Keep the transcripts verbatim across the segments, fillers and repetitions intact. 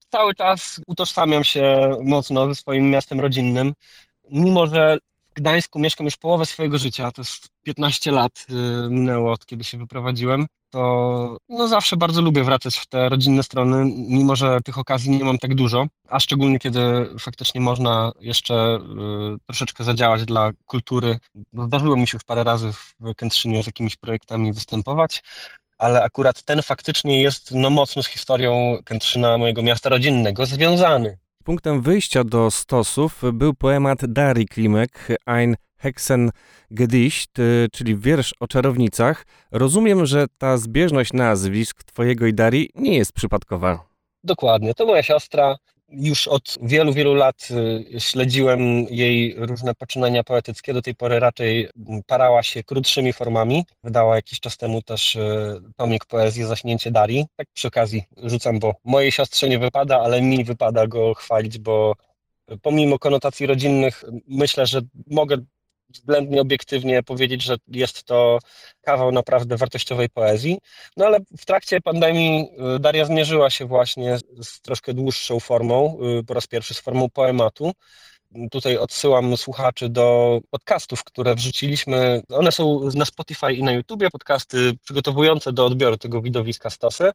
cały czas utożsamiam się mocno ze swoim miastem rodzinnym, mimo że w Gdańsku mieszkam już połowę swojego życia, to jest piętnaście lat y, minęło od kiedy się wyprowadziłem, to no zawsze bardzo lubię wracać w te rodzinne strony, mimo że tych okazji nie mam tak dużo, a szczególnie kiedy faktycznie można jeszcze y, troszeczkę zadziałać dla kultury. No, zdarzyło mi się już parę razy w Kętrzynie z jakimiś projektami występować, ale akurat ten faktycznie jest no, mocno z historią Kętrzyna, mojego miasta rodzinnego, związany. Punktem wyjścia do stosów był poemat Darii Klimek, Ein Hexengedicht, czyli wiersz o czarownicach. Rozumiem, że ta zbieżność nazwisk twojego i Darii nie jest przypadkowa. Dokładnie, to moja siostra. Już od wielu, wielu lat y, śledziłem jej różne poczynania poetyckie. Do tej pory raczej parała się krótszymi formami. Wydała jakiś czas temu też y, tomik poezji Zaśnięcie Darii. Tak przy okazji rzucam, bo mojej siostrze nie wypada, ale mi wypada go chwalić, bo pomimo konotacji rodzinnych myślę, że mogę względnie obiektywnie powiedzieć, że jest to kawał naprawdę wartościowej poezji. No ale w trakcie pandemii y, Daria zmierzyła się właśnie z z troszkę dłuższą formą, y, po raz pierwszy z formą poematu. Tutaj odsyłam słuchaczy do podcastów, które wrzuciliśmy. One są na Spotify i na YouTubie, podcasty przygotowujące do odbioru tego widowiska Stosy.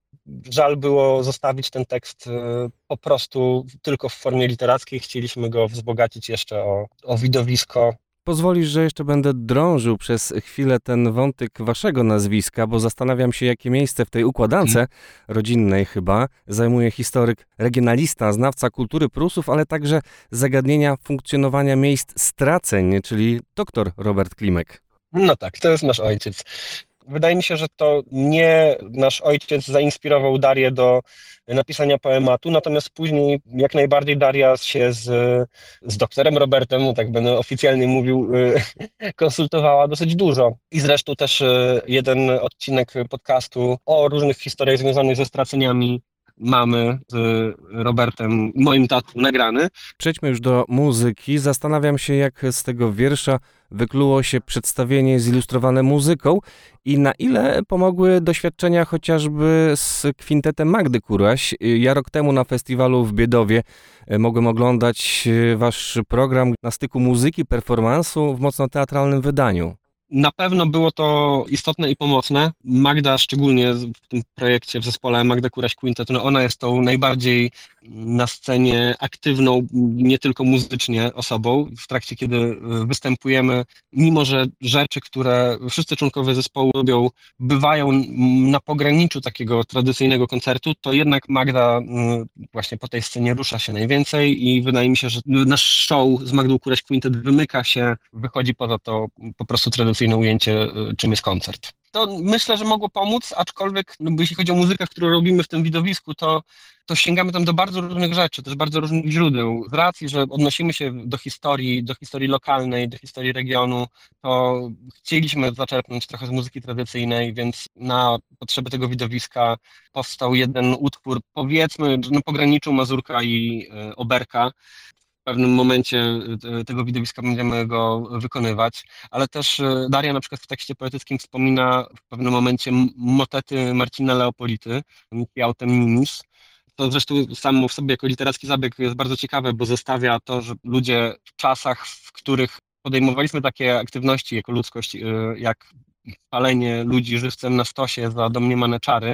Żal było zostawić ten tekst y, po prostu tylko w formie literackiej. Chcieliśmy go wzbogacić jeszcze o, o widowisko. Pozwolisz, że jeszcze będę drążył przez chwilę ten wątek waszego nazwiska, bo zastanawiam się, jakie miejsce w tej układance rodzinnej chyba zajmuje historyk, regionalista, znawca kultury Prusów, ale także zagadnienia funkcjonowania miejsc straceń, czyli doktor Robert Klimek. No tak, to jest nasz ojciec. Wydaje mi się, że to nie nasz ojciec zainspirował Darię do napisania poematu, natomiast później jak najbardziej Daria się z, z doktorem Robertem, no tak będę oficjalnie mówił, konsultowała dosyć dużo. I zresztą też y, jeden odcinek podcastu o różnych historiach związanych ze straceniami mamy z Robertem, moim tatą, nagrany. Przejdźmy już do muzyki. Zastanawiam się, jak z tego wiersza wykluło się przedstawienie zilustrowane muzyką i na ile pomogły doświadczenia chociażby z kwintetem Magdy Kuraś. Ja rok temu na festiwalu w Biedowie mogłem oglądać wasz program na styku muzyki, performansu w mocno teatralnym wydaniu. Na pewno było to istotne i pomocne. Magda, szczególnie w tym projekcie, w zespole Magda Kuraś Quintet, no ona jest tą najbardziej na scenie aktywną, nie tylko muzycznie osobą. W trakcie, kiedy występujemy, mimo że rzeczy, które wszyscy członkowie zespołu robią, bywają na pograniczu takiego tradycyjnego koncertu, to jednak Magda mm, właśnie po tej scenie rusza się najwięcej i wydaje mi się, że nasz show z Magdą Kuraś Quintet wymyka się, wychodzi poza to po prostu tradycyjne ujęcie, y, czym jest koncert. To myślę, że mogło pomóc, aczkolwiek no, bo jeśli chodzi o muzykę, którą robimy w tym widowisku, to, to sięgamy tam do bardzo różnych rzeczy, też bardzo różnych źródeł. Z racji, że odnosimy się do historii, do historii lokalnej, do historii regionu, to chcieliśmy zaczerpnąć trochę z muzyki tradycyjnej, więc na potrzeby tego widowiska powstał jeden utwór, powiedzmy, na pograniczu Mazurka i y, Oberka. W pewnym momencie e, tego widowiska będziemy go wykonywać, ale też e, Daria na przykład w tekście poetyckim wspomina w pewnym momencie m- motety Marcina Leopolity, Niki autem nimis. To zresztą samo w sobie jako literacki zabieg jest bardzo ciekawe, bo zestawia to, że ludzie w czasach, w których podejmowaliśmy takie aktywności jako ludzkość, e, jak palenie ludzi żywcem na stosie za domniemane czary,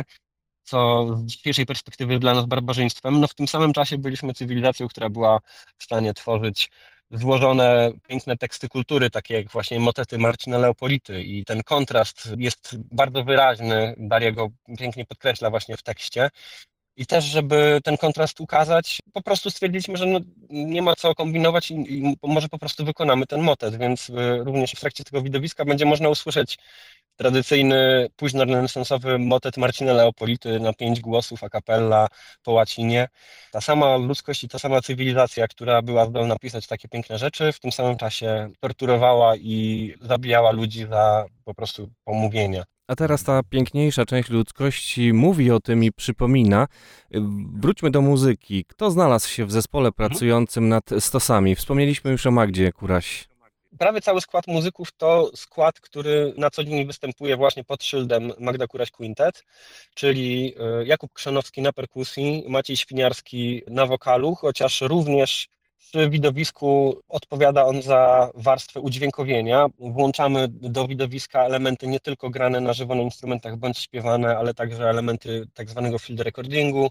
co z dzisiejszej perspektywy dla nas barbarzyństwem, no w tym samym czasie byliśmy cywilizacją, która była w stanie tworzyć złożone, piękne teksty kultury, takie jak właśnie motety Marcina Leopolity i ten kontrast jest bardzo wyraźny, Daria go pięknie podkreśla właśnie w tekście. I też, żeby ten kontrast ukazać, po prostu stwierdziliśmy, że no, nie ma co kombinować i, i może po prostu wykonamy ten motet, więc y, również w trakcie tego widowiska będzie można usłyszeć tradycyjny, późnorenesansowy motet Marcina Leopolity na pięć głosów a cappella po łacinie. Ta sama ludzkość i ta sama cywilizacja, która była zdolna pisać takie piękne rzeczy, w tym samym czasie torturowała i zabijała ludzi za po prostu pomówienia. A teraz ta piękniejsza część ludzkości mówi o tym i przypomina. Wróćmy do muzyki. Kto znalazł się w zespole pracującym nad stosami? Wspomnieliśmy już o Magdzie Kuraś. prawie cały skład muzyków to skład, który na co dzień występuje właśnie pod szyldem Magda Kuraś Quintet, czyli Jakub Krzanowski na perkusji, Maciej Świniarski na wokalu, chociaż również przy widowisku odpowiada on za warstwę udźwiękowienia. Włączamy do widowiska elementy nie tylko grane na żywo na instrumentach bądź śpiewane, ale także elementy tak zwanego field recordingu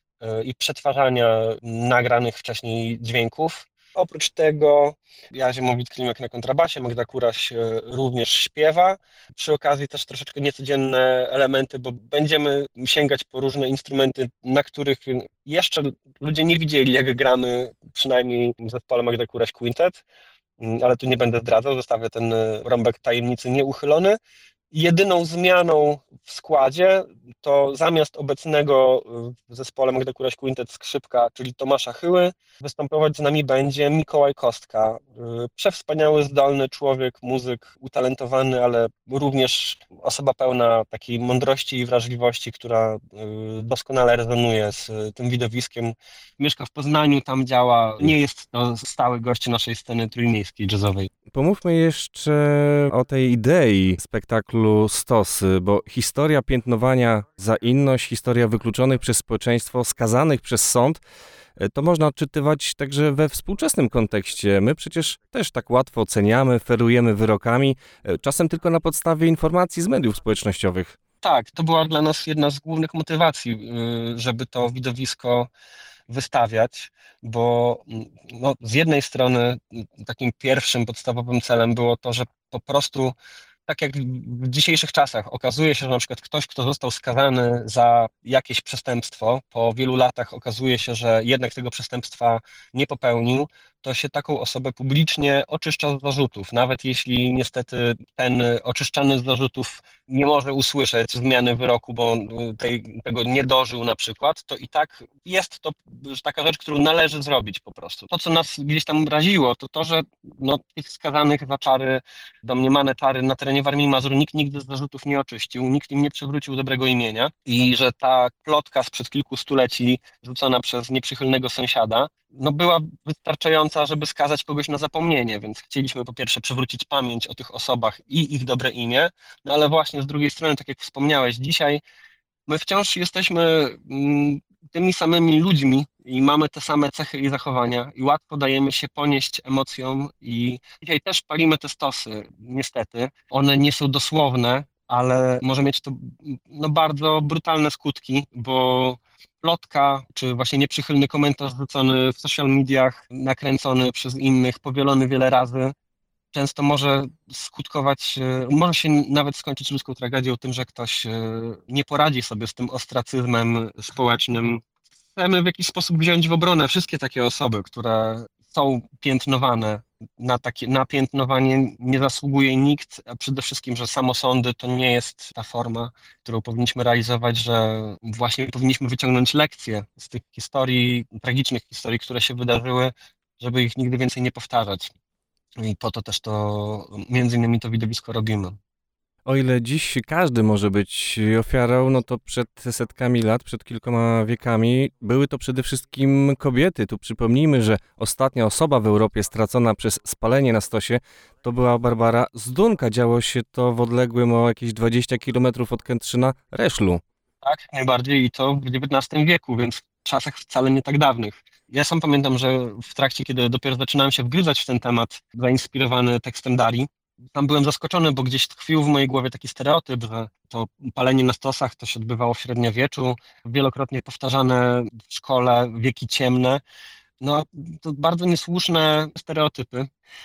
i przetwarzania nagranych wcześniej dźwięków. Oprócz tego ja Ziemowit Klimek na kontrabasie, Magda Kuraś również śpiewa. Przy okazji też troszeczkę niecodzienne elementy, bo będziemy sięgać po różne instrumenty, na których jeszcze ludzie nie widzieli, jak gramy, przynajmniej w zespole Magda Kuraś Quintet, ale tu nie będę zdradzał, zostawię ten rąbek tajemnicy nieuchylony. Jedyną zmianą w składzie to zamiast obecnego w zespole Magda Kuraś Quintet skrzypka, czyli Tomasza Chyły, występować z nami będzie Mikołaj Kostka. Przewspaniały, zdolny człowiek, muzyk, utalentowany, ale również osoba pełna takiej mądrości i wrażliwości, która doskonale rezonuje z tym widowiskiem. Mieszka w Poznaniu, tam działa, nie jest to stały gość naszej sceny trójmiejskiej jazzowej. Pomówmy jeszcze o tej idei spektaklu Stosy, bo historia piętnowania za inność, historia wykluczonych przez społeczeństwo, skazanych przez sąd, to można odczytywać także we współczesnym kontekście. My przecież też tak łatwo oceniamy, ferujemy wyrokami, czasem tylko na podstawie informacji z mediów społecznościowych. Tak, to była dla nas jedna z głównych motywacji, żeby to widowisko wystawiać, bo no, z jednej strony takim pierwszym podstawowym celem było to, że po prostu tak jak w dzisiejszych czasach okazuje się, że na przykład ktoś, kto został skazany za jakieś przestępstwo, po wielu latach okazuje się, że jednak tego przestępstwa nie popełnił, to się taką osobę publicznie oczyszcza z zarzutów. Nawet jeśli niestety ten oczyszczany z zarzutów nie może usłyszeć zmiany wyroku, bo tej, tego nie dożył na przykład, to i tak jest to taka rzecz, którą należy zrobić po prostu. To, co nas gdzieś tam raziło, to to, że no, tych skazanych za czary, domniemane czary na terenie Warmii i Mazur nikt nigdy z zarzutów nie oczyścił, nikt im nie przywrócił dobrego imienia i że ta plotka sprzed kilku stuleci rzucona przez nieprzychylnego sąsiada no była wystarczająca, żeby skazać kogoś na zapomnienie, więc chcieliśmy po pierwsze przywrócić pamięć o tych osobach i ich dobre imię, no ale właśnie z drugiej strony, tak jak wspomniałeś, dzisiaj my wciąż jesteśmy mm, tymi samymi ludźmi i mamy te same cechy i zachowania i łatwo dajemy się ponieść emocjom i dzisiaj też palimy te stosy, niestety. One nie są dosłowne, ale może mieć to no, bardzo brutalne skutki, bo plotka, czy właśnie nieprzychylny komentarz rzucony w social mediach, nakręcony przez innych, powielony wiele razy, często może skutkować, może się nawet skończyć ludzką tragedią tym, że ktoś nie poradzi sobie z tym ostracyzmem społecznym. Chcemy w jakiś sposób wziąć w obronę wszystkie takie osoby, które są piętnowane. Na, takie, na piętnowanie nie zasługuje nikt, a przede wszystkim, że samosądy to nie jest ta forma, którą powinniśmy realizować, że właśnie powinniśmy wyciągnąć lekcje z tych historii, tragicznych historii, które się wydarzyły, żeby ich nigdy więcej nie powtarzać. I po to też to, między innymi to widowisko robimy. O ile dziś każdy może być ofiarą, no to przed setkami lat, przed kilkoma wiekami były to przede wszystkim kobiety. Tu przypomnijmy, że ostatnia osoba w Europie stracona przez spalenie na stosie to była Barbara Zdunka. Działo się to w odległym o jakieś dwadzieścia kilometrów od Kętrzyna Reszlu. Tak, najbardziej i to w dziewiętnastym wieku, więc w czasach wcale nie tak dawnych. Ja sam pamiętam, że w trakcie, kiedy dopiero zaczynałem się wgryzać w ten temat, zainspirowany tekstem Darii, tam byłem zaskoczony, bo gdzieś tkwił w mojej głowie taki stereotyp, że to palenie na stosach to się odbywało w średniowieczu, wielokrotnie powtarzane w szkole, wieki ciemne. No, to bardzo niesłuszne stereotypy,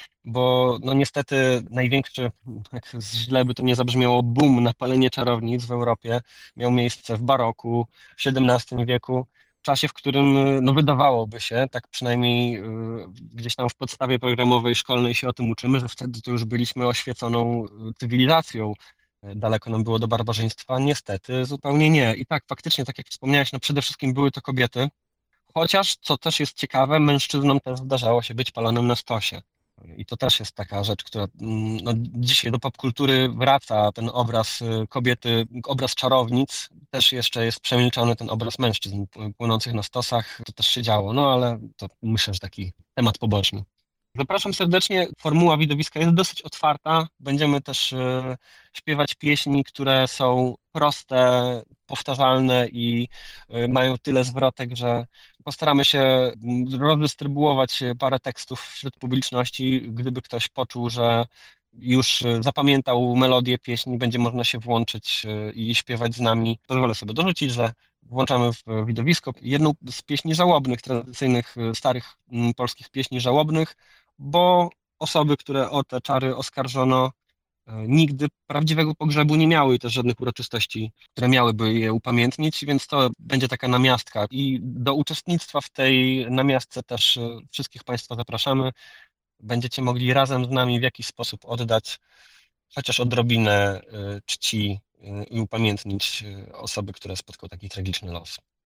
bo no niestety największy, jak źle by to nie zabrzmiało, boom na palenie czarownic w Europie miał miejsce w baroku, w siedemnastym wieku, w czasie, w którym no wydawałoby się, tak przynajmniej y, gdzieś tam w podstawie programowej szkolnej się o tym uczymy, że wtedy to już byliśmy oświeconą cywilizacją. Daleko nam było do barbarzyństwa. Niestety zupełnie nie. I tak, faktycznie, tak jak wspomniałeś, no przede wszystkim były to kobiety, chociaż, co też jest ciekawe, mężczyznom też zdarzało się być palonym na stosie. I to też jest taka rzecz, która no, dzisiaj do popkultury wraca, ten obraz kobiety, obraz czarownic, też jeszcze jest przemilczony ten obraz mężczyzn płynących na stosach, to też się działo, no ale to myślę, że taki temat poboczny. Zapraszam serdecznie. Formuła widowiska jest dosyć otwarta. Będziemy też e, śpiewać pieśni, które są proste, powtarzalne i e, mają tyle zwrotek, że postaramy się mm, rozdystrybuować parę tekstów wśród publiczności. Gdyby ktoś poczuł, że już e, zapamiętał melodię pieśni, będzie można się włączyć e, i śpiewać z nami. Pozwolę sobie dorzucić, że włączamy w widowisko jedną z pieśni żałobnych, tradycyjnych, e, starych mm, polskich pieśni żałobnych, bo osoby, które o te czary oskarżono, e, nigdy prawdziwego pogrzebu nie miały i też żadnych uroczystości, które miałyby je upamiętnić, więc to będzie taka namiastka. I do uczestnictwa w tej namiastce też e, wszystkich Państwa zapraszamy. Będziecie mogli razem z nami w jakiś sposób oddać chociaż odrobinę e, czci e, i upamiętnić e, osoby, które spotkał taki tragiczny los.